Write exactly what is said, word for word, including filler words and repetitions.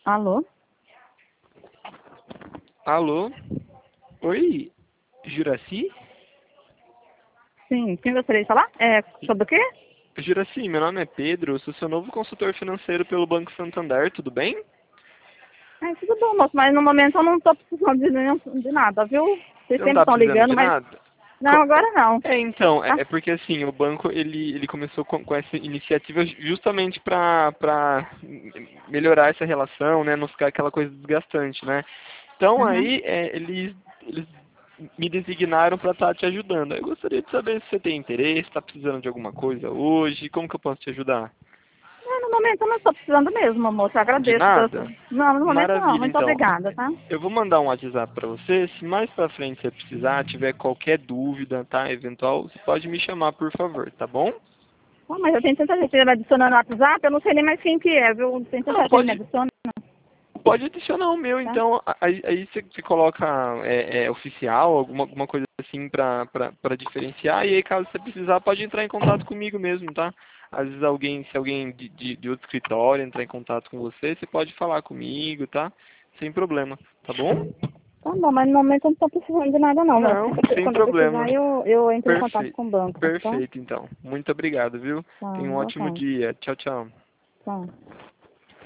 Alô? Alô? Oi, Juraci? Sim, quem gostaria de falar? É, sobre o quê? Juraci, meu nome é Pedro, eu sou seu novo consultor financeiro pelo Banco Santander, tudo bem? É, tudo bom, moço, mas no momento eu não estou precisando de, nenhum, de nada, viu? Vocês Você não sempre tá estão precisando ligando, de mas... nada? Não, Co- agora não. É, então, é, Tá? é porque assim, o banco ele, ele começou com, com essa iniciativa justamente para para melhorar essa relação, né, não ficar aquela coisa desgastante, né? Então Uhum. aí é, eles, eles me designaram para estar te ajudando. Eu gostaria de saber se você tem interesse, está precisando de alguma coisa hoje, como que eu posso te ajudar? É, no momento eu não estou precisando mesmo, moço. Eu De agradeço. Pela... nada? Não, no momento não. Maravilha, Muito então. obrigada, tá? Eu vou mandar um WhatsApp para você. Se mais para frente você precisar, tiver qualquer dúvida, tá? Eventual, você pode me chamar, por favor, tá bom? Ah, mas eu tenho tanta gente me adicionando no WhatsApp, eu não sei nem mais quem que é, viu? Tem tanta Não, gente me pode, adiciona, pode adicionar o meu, tá? então. Aí, aí você, você coloca é, é, oficial, alguma, alguma coisa assim para para diferenciar. E aí, caso você precisar, pode entrar em contato comigo mesmo, tá? Às vezes alguém, se alguém de, de, de outro escritório entrar em contato com você, você pode falar comigo, tá? Sem problema, tá bom? Tá bom, mas no momento eu não estou precisando de nada não, moço. Não, sem Quando eu problema. precisar, eu, eu entro em contato Perfeito. com o banco, tá bom? Perfeito, então. Muito obrigado, viu? Tá, Tenha um boa ótimo tarde. dia. Tchau, tchau. Tá.